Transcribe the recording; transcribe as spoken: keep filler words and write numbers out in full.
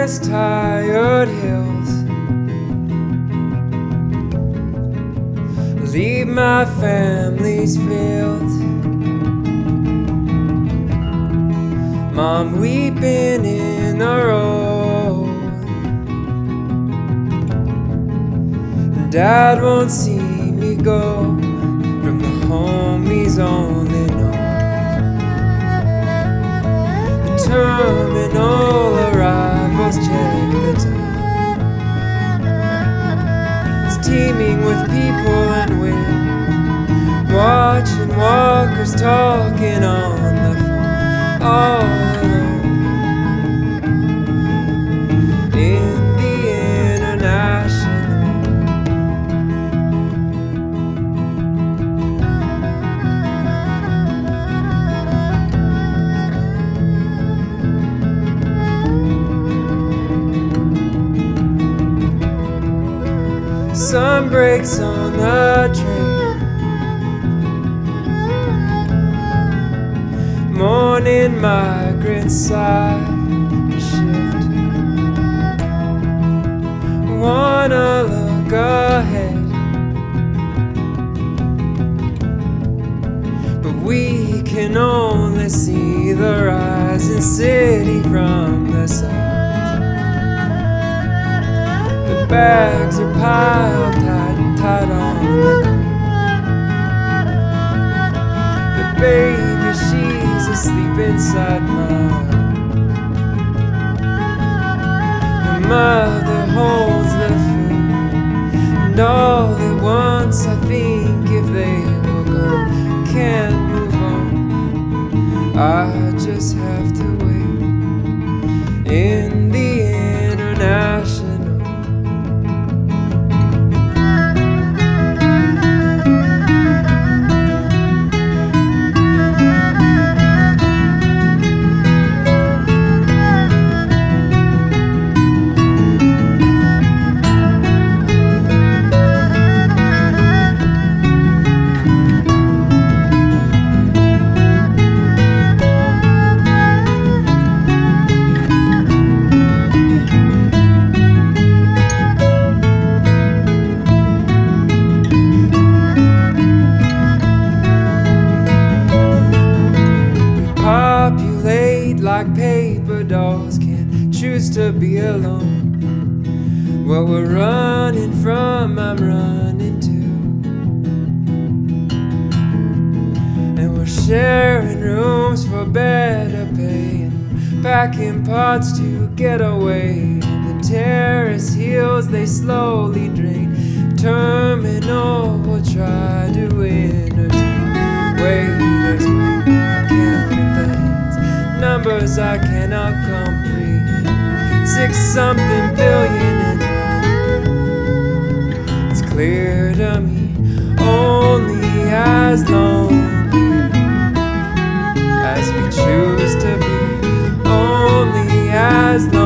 endless tired hills. Leave my family's fields. Mom weeping in the road. Dad won't see me go from the home he's only known. The terminal arrivals check the time. It's teeming with people and wind, watching walkers talking on the phone, all alone. In the international sun breaks on the train. Morning migrants side shift. Wanna look ahead, but we can only see the rising city from the side. The bags are piled tight, tight on the ground. The baby, she's asleep inside mine. The mother holds the food, and all at once I think if they will go, can't move on. I just have to wait in the international. Like paper dolls, can't choose to be alone. What we're running from, I'm running to. And we're sharing rooms for better pay, and packing pots to get away. And the terrace heels, they slowly drain. Terminal will try to entertain. Waiters wait, counting things, numbers I cannot comprehend. Six something billion and it's clear to me only as lonely as we choose to be. Only as lonely